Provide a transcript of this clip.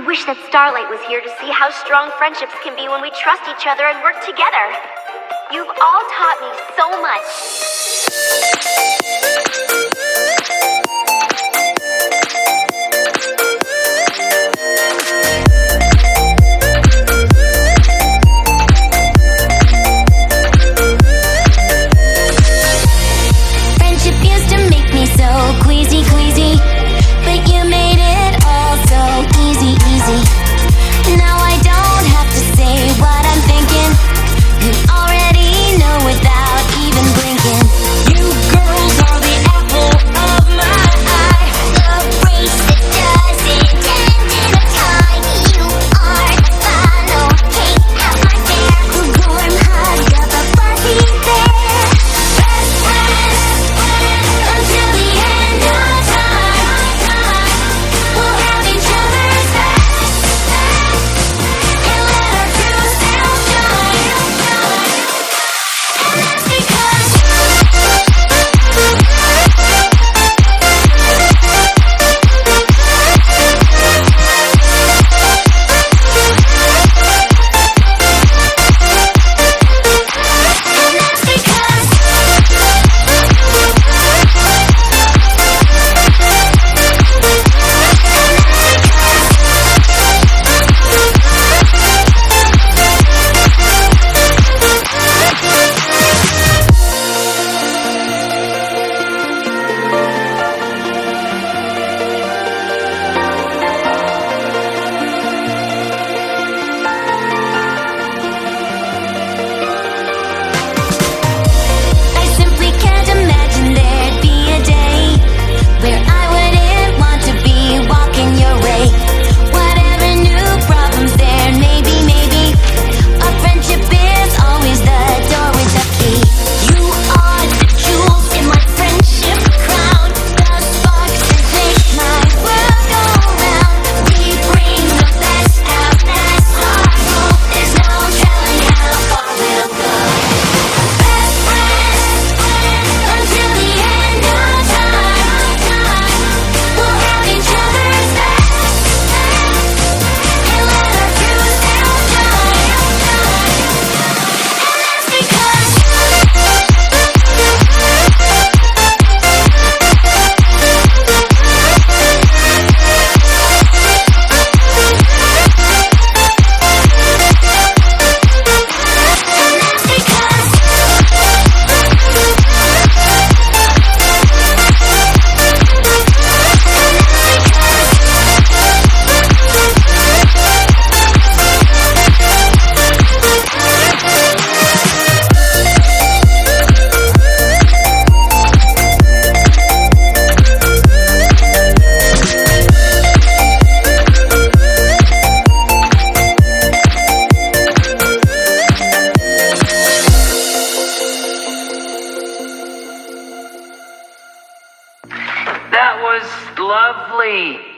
wish that Starlight was here to see how strong friendships can be when we trust each other and work together. You've all taught me so much. Friendship used to make me so queasy, but you made it all so easy. Now I don't have to say what I'm thinking. You already know without even blinking. You girls are the apple of my eye. The race that doesn't end in a tie. You are the final king of my dare. A warm hug of a fuzzy bear. Best friends until the end of time. We'll have each other's back and let our true self shine. And that's because I simply can't imagine there'd be a day where I wouldn't want to be walking your way. Whatever new problems there may be, a friendship is always the door with the key. You are the jewels in my friendship crown, the sparks that make my world go round. We bring the best out, that's our goal. There's no telling how far we'll go. Best friends until the end of time. We'll have each other's back and let our true self shine. And that's because That was lovely.